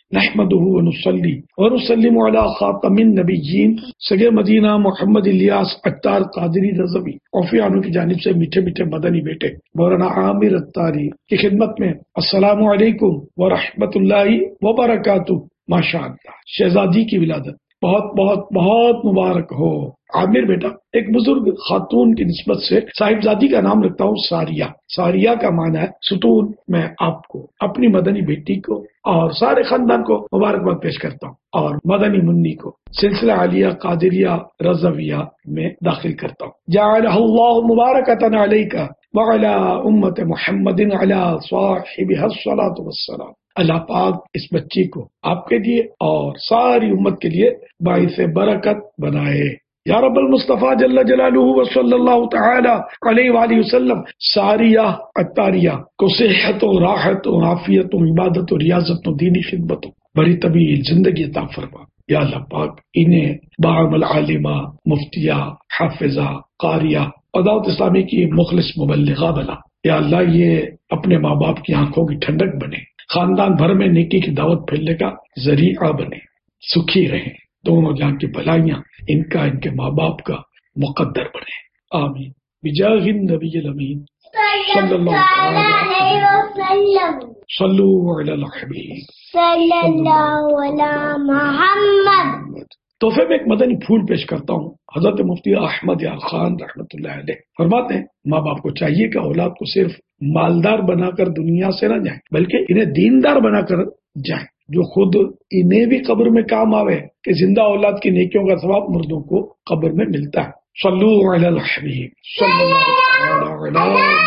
نحمده ونصلي ونسلم على خاتم النبیین سگے مدینہ محمد الیاس اتار قادری رضوی عفو عنہ کی جانب سے میٹھے میٹھے مدنی بیٹے مولانا عامر اتاری کی خدمت میں السلام علیکم ورحمۃ اللہ وبرکاتہ۔ ماشاء اللہ، شہزادی کی ولادت بہت بہت بہت مبارک ہو۔ عامر بیٹا ایک بزرگ خاتون کی نسبت سے صاحبزادی کا نام رکھتا ہوں ساریہ۔ ساریہ کا معنی ہے ستون۔ میں آپ کو، اپنی مدنی بیٹی کو اور سارے خاندان کو مبارکباد پیش کرتا ہوں اور مدنی منی کو سلسلہ عالیہ قادریہ رضویہ میں داخل کرتا ہوں۔ جعلہ اللہ مبارکۃ علیک وعلی امت محمد علی صاحبہ الصلاۃ والسلام۔ اللہ پاک اس بچی کو آپ کے لیے اور ساری امت کے لیے باعث برکت بنائے یا رب المصطفیٰ جل جلالہ وصلی اللہ تعالی علیہ وآلہ وسلم۔ ساریہ اتاریہ کو صحت و راحت و عافیت و عبادت و ریاضت و دینی خدمت و بڑی طویل زندگی عطا فرما یا اللہ پاک۔ انہیں بعمل عالمہ، مفتیہ، حافظہ، قاریہ اور دعوت اسلامی کی مخلص مبلغہ بنا یا اللہ۔ یہ اپنے ماں باپ کی آنکھوں کی ٹھنڈک بنے، خاندان بھر میں نیکی کی دعوت پھیلنے کا ذریعہ بنے، سکھی رہیں، دونوں جہاں کی بھلائیاں ان کا، ان کے ماں باپ کا مقدر بنے، آمین بجاہ النبی الامین صلی اللہ علیہ وسلم۔ صلو علی الحبیب صلی اللہ علی محمد۔ تحفے میں ایک مدنی پھول پیش کرتا ہوں۔ حضرت مفتی احمد یار خان رحمۃ اللہ علیہ فرماتے ہیں ماں باپ کو چاہیے کہ اولاد کو صرف مالدار بنا کر دنیا سے نہ جائیں بلکہ انہیں دیندار بنا کر جائیں، جو خود انہیں بھی قبر میں کام آوے، کہ زندہ اولاد کی نیکیوں کا ثواب مردوں کو قبر میں ملتا ہے۔ صلو علی الحبیب صلی اللہ علیہ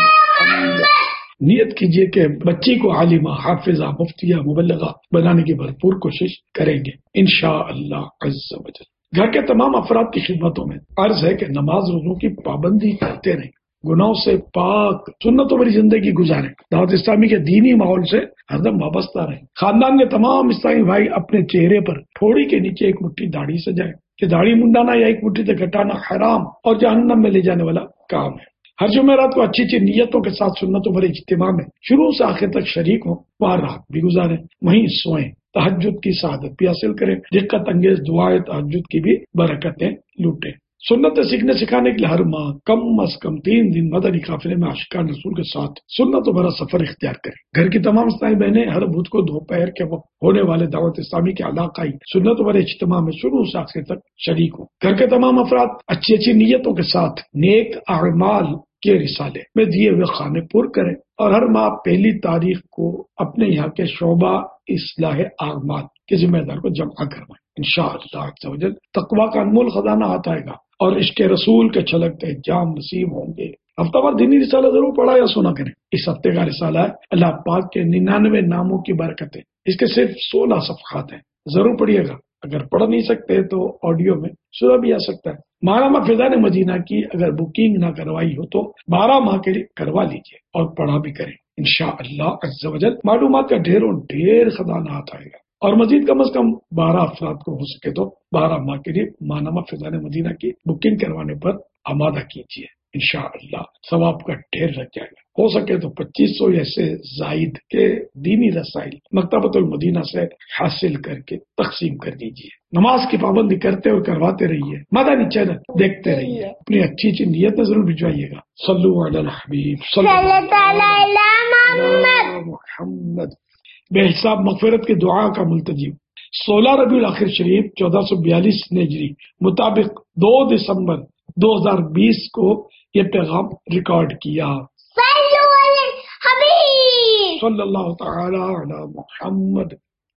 وسلم۔ نیت کیجئے کہ بچی کو عالمہ، حافظہ، مفتیہ، مبلغہ بنانے کی بھرپور کوشش کریں گے انشاءاللہ عز و جل۔ گھر کے تمام افراد کی خدمتوں میں عرض ہے کہ نماز روزوں کی پابندی کرتے رہیں، گناہوں سے پاک سنتوں بری زندگی گزاریں، دعوت اسلامی کے دینی ماحول سے ہردم وابستہ رہیں۔ خاندان کے تمام اسلامی بھائی اپنے چہرے پر تھوڑی کے نیچے ایک مٹھی داڑھی سجائیں کہ داڑھی منڈانا یا ایک مٹھی سے گھٹانا حرام اور جہنم میں لے جانے والا کام ہے۔ ہر جمعرات کو اچھی اچھی نیتوں کے ساتھ سنتوں بھرے اجتماع میں شروع سے آخر تک شریک ہوں، وہاں رات بھی گزاریں، وہیں سوئیں، تہجد کی سعادت بھی حاصل کریں، دقت انگیز دعائیں تہجد کی بھی برکتیں لوٹیں۔ سنتیں سیکھنے سکھانے کے لیے ہر ماہ کم از کم 3 دن مدنی قافلے میں عاشقان رسول کے ساتھ سنتوں بھرا سفر اختیار کریں۔ گھر کی تمام اسلامی بہنیں ہر بدھ کو دوپہر کے وقت ہونے والے دعوت اسلامی کے علاقائی سنتوں بھرے اجتماع میں شروع سے آخر تک شریک ہوں۔ گھر کے تمام افراد اچھی اچھی نیتوں کے ساتھ نیک اعمال کے رسالے میں دیے ہوئے خانے پر کریں اور ہر ماہ 1 تاریخ کو اپنے یہاں کے شعبہ اصلاح اعمال کے ذمہ دار کو جمع کروائیں۔ انشاءاللہ عز و جل تقویٰ کا انمول خزانہ آتا ہے گا اور عشق رسول کے چھلکتے جام نصیب ہوں گے۔ ہفتہ وار دینی رسالہ ضرور پڑھا یا سنا کریں۔ اس ہفتے کا رسالہ ہے اللہ پاک کے 99 ناموں کی برکتیں۔ اس کے صرف 16 صفحات ہیں، ضرور پڑھیے گا۔ اگر پڑھ نہیں سکتے تو آڈیو میں سنا بھی آ سکتا ہے۔ ماہنامہ فیضان مدینہ کی اگر بکنگ نہ کروائی ہو تو 12 ماہ کے لیے کروا لیجیے اور پڑھا بھی کریں انشاءاللہ عز و جل۔ معلومات کا ڈھیر خزانہ آتا ہے گا اور مزید کم از کم 12 افراد کو ہو سکے تو 12 ماہ کے لیے ماہنامہ فیضان مدینہ کی بکنگ کروانے پر آمادہ کیجیے، انشاءاللہ ثواب کا ڈھیر لگ جائے گا۔ ہو سکے تو 2500 ایسے زائد کے دینی رسائل مکتبۃ المدینہ سے حاصل کر کے تقسیم کر دیجیے۔ نماز کی پابندی کرتے اور کرواتے رہیے، مدنی چینل دیکھتے رہیے، اپنی اچھی اچھی نیتیں ضرور بھجوائیے گا۔ صلو علی الحبیب صلی اللہ علی محمد۔ بے حساب مغفرت کی دعا کا ملتجب 16 ربیع الاخر شریف 1442 ہجری مطابق 2 دسمبر 2020 کو یہ پیغام ریکارڈ کیا۔ صلی اللہ تعالی علی محمد۔